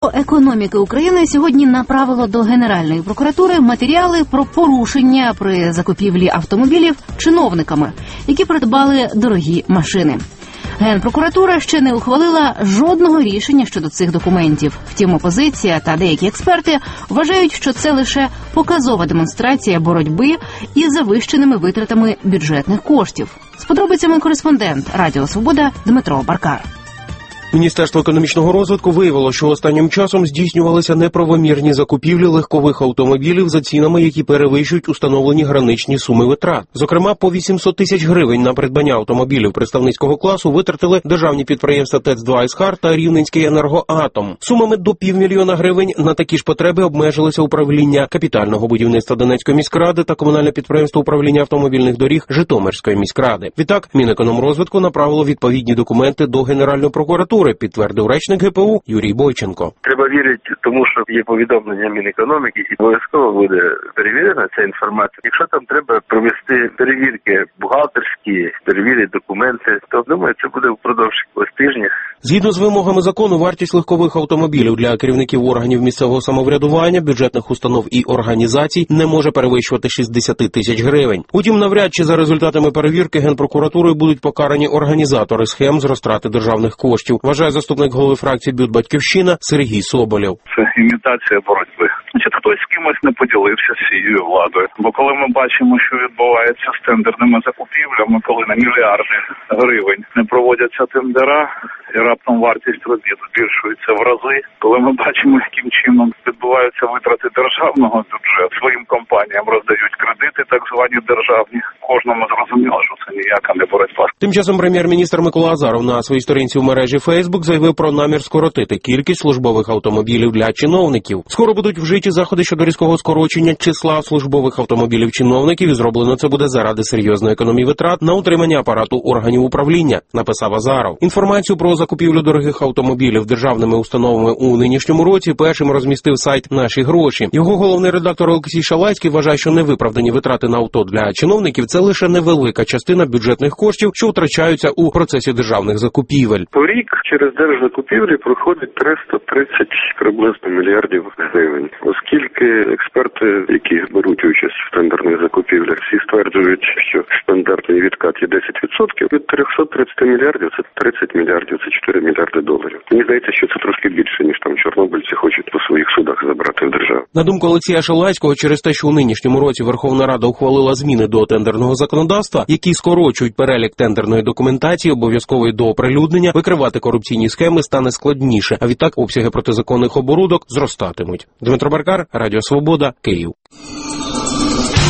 економіки України сьогодні направило до Генеральної прокуратури матеріали про порушення при закупівлі автомобілів чиновниками, які придбали дорогі машини. Генпрокуратура ще не ухвалила жодного рішення щодо цих документів. Втім, опозиція та деякі експерти вважають, що це лише показова демонстрація боротьби із завищеними витратами бюджетних коштів. З подробицями кореспондент Радіо Свобода Дмитро Баркар. Міністерство економічного розвитку виявило, що останнім часом здійснювалися неправомірні закупівлі легкових автомобілів за цінами, які перевищують установлені граничні суми витрат. Зокрема, по 800 тисяч гривень на придбання автомобілів представницького класу витратили державні підприємства ТЕЦ-2 «Ісхар» та Рівненський «Енергоатом». Сумами до 500 000 гривень на такі ж потреби обмежилося управління капітального будівництва Донецької міськради та комунальне підприємство управління автомобільних доріг Житомирської міськради. Відтак, Мінекономрозвитку направило відповідні документи до Генеральної прокуратури, підтвердив речник ГПУ Юрій Бойченко. Треба вірити тому, що є повідомлення Мінекономіки, і обов'язково буде перевірена ця інформація. Якщо там треба провести перевірки бухгалтерські, перевірити документи, то, думаю, це буде впродовж тижня. Згідно з вимогами закону, вартість легкових автомобілів для керівників органів місцевого самоврядування, бюджетних установ і організацій не може перевищувати 60 тисяч гривень. Утім, навряд чи за результатами перевірки Генпрокуратурою будуть покарані організатори схем з розтрати державних коштів, вважає заступник голови фракції БЮТ «Батьківщина» Сергій Соболєв. Це імітація боротьби. Хтось з кимось не поділився з цією владою. Бо коли ми бачимо, що відбувається з тендерними закупівлями, коли на мільярди гривень не проводяться тендера, і раптом вартість робіт збільшується в рази, коли ми бачимо, яким чином відбуваються витрати державного бюджету, своїм компаніям роздають кредити, так звані державні, кожному зрозуміло, що це ніяка не боротьба. Тим часом прем'єр-міністр Микола Азаров на своїй сторінці в мережі Facebook заявив про намір скоротити кількість службових автомобілів для чиновників. Скоро будуть вжиті заходи щодо різкого скорочення числа службових автомобілів чиновників, і зроблено це буде заради серйозної економії витрат на утримання апарату органів управління, написав Азаров. Інформацію про закупівлю дорогих автомобілів державними установами у нинішньому році першим розмістив сайт «Наші гроші». Його головний редактор Олексій Шалацький вважає, що невиправдані витрати на авто для чиновників – це лише невелика частина бюджетних коштів, що втрачаються у процесі державних закупівель. По рік через держзакупівлі проходить 330 приблизно мільярдів гривень. Оскільки експерти, які беруть участь в тендерних закупівлях, всі стверджують, що стандартний відкат є 10%, від 330 мільярдів це 30 мільярдів, це 4 мільярди доларів. Мені здається, що це трошки більше, ніж там чорнобильці хочуть по своїх судах забрати в державу. На думку Олексія Шалацького, через те, що у нинішньому році Верховна Рада ухвалила зміни до тендерного законодавства, які скорочують перелік тендерної документації, обов'язкової до оприлюднення, викривати корупційні схеми стане складніше, а відтак обсяги протизаконних оборудок зростатимуть. Дмитро Баркар, Радіо Свобода, Київ.